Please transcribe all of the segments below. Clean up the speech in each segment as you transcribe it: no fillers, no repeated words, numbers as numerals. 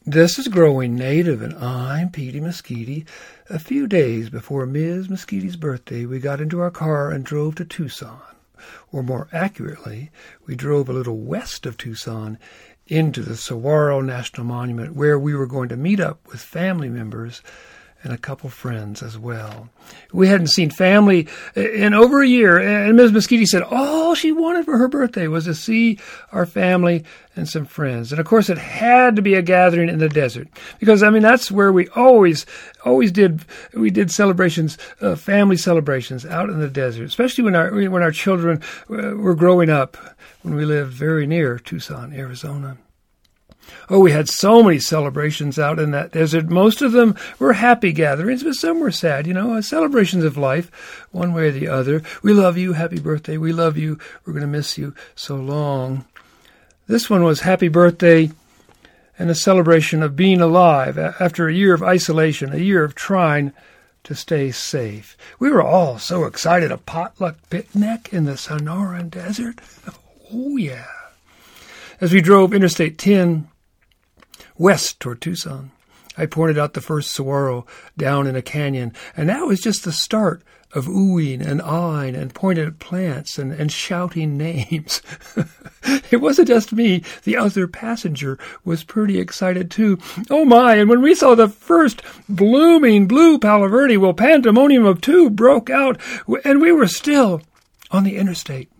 This is Growing Native, and I'm Petey Mesquite. A few days before Ms. Mesquite's birthday, we got into our car and drove to Tucson. Or more accurately, we drove a little west of Tucson into the Saguaro National Monument, where we were going to meet up with family members and a couple friends as well. We hadn't seen family in over a year, and Ms. Mesquite said all she wanted for her birthday was to see our family and some friends. And of course, it had to be a gathering in the desert, because that's where we always did. We did celebrations, family celebrations out in the desert, especially when our children were growing up, when we lived very near Tucson, Arizona. Oh, we had so many celebrations out in that desert. Most of them were happy gatherings, but some were sad, celebrations of life, one way or the other. We love you, happy birthday, we love you, we're going to miss you so long. This one was happy birthday and a celebration of being alive after a year of isolation, a year of trying to stay safe. We were all so excited, a potluck picnic in the Sonoran Desert. Oh, yeah. As we drove Interstate 10 west toward Tucson, I pointed out the first saguaro down in a canyon, and that was just the start of oohing and aahing and pointing at plants and shouting names. It wasn't just me. The other passenger was pretty excited too. Oh my, and when we saw the first blooming blue Palo Verde, well, pandemonium of two broke out, and we were still on the interstate.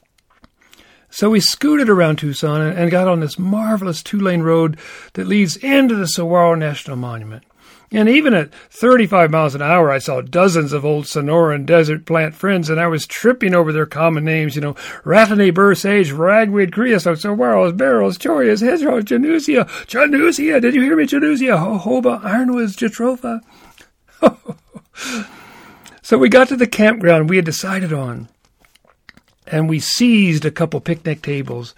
So we scooted around Tucson and got on this marvelous two-lane road that leads into the Saguaro National Monument. And even at 35 miles an hour, I saw dozens of old Sonoran desert plant friends, and I was tripping over their common names, Rhatany, burr sage, ragweed, creosote, saguaros, barrels, chorias, hedgerows, janusia, did you hear me, janusia, jojoba, ironwoods, jatropha. So we got to the campground we had decided on, and we seized a couple picnic tables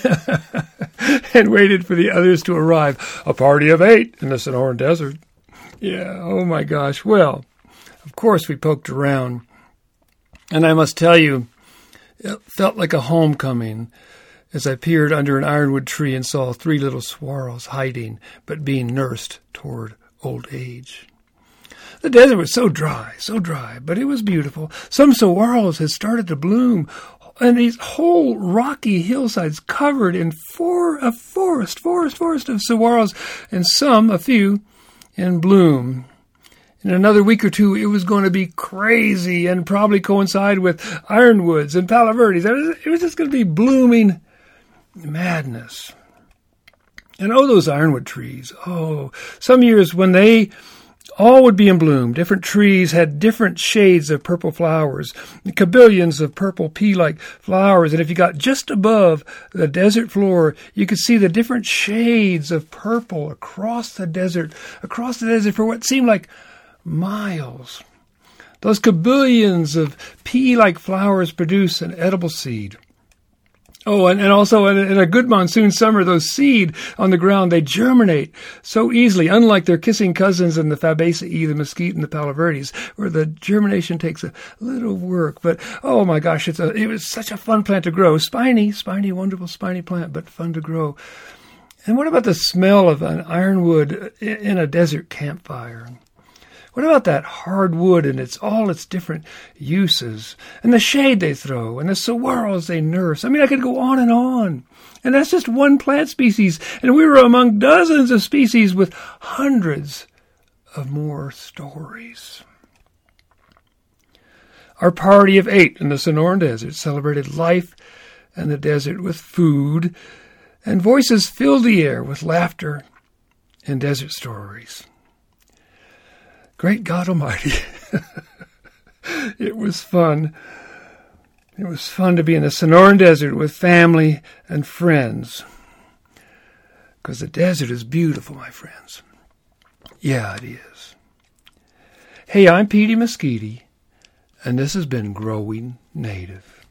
and waited for the others to arrive. A party of 8 in the Sonoran Desert. Yeah, oh my gosh. Well, of course we poked around. And I must tell you, it felt like a homecoming as I peered under an ironwood tree and saw 3 little saguaros hiding, but being nursed toward old age. The desert was so dry, but it was beautiful. Some saguaros had started to bloom, and these whole rocky hillsides covered in a forest of saguaros, and a few, in bloom. In another week or two, it was going to be crazy and probably coincide with ironwoods and Palo Verdes. It was just going to be blooming madness. And those ironwood trees. Some years when they all would be in bloom. Different trees had different shades of purple flowers, cabillions of purple pea-like flowers, and if you got just above the desert floor, you could see the different shades of purple across the desert for what seemed like miles. Those cabillions of pea-like flowers produce an edible seed. And also in a good monsoon summer, those seed on the ground, they germinate so easily, unlike their kissing cousins in the Fabaceae, the mesquite and the Palo Verdes, where the germination takes a little work. But, oh my gosh, it was such a fun plant to grow. Spiny, wonderful spiny plant, but fun to grow. And what about the smell of an ironwood in a desert campfire? What about that hardwood and all its different uses, and the shade they throw, and the saguaros they nurse? I could go on. And that's just one plant species, and we were among dozens of species with hundreds of more stories. Our party of 8 in the Sonoran Desert celebrated life and the desert with food, and voices filled the air with laughter and desert stories. Great God Almighty. It was fun. It was fun to be in the Sonoran Desert with family and friends. Because the desert is beautiful, my friends. Yeah, it is. Hey, I'm Petey Mesquite, and this has been Growing Native.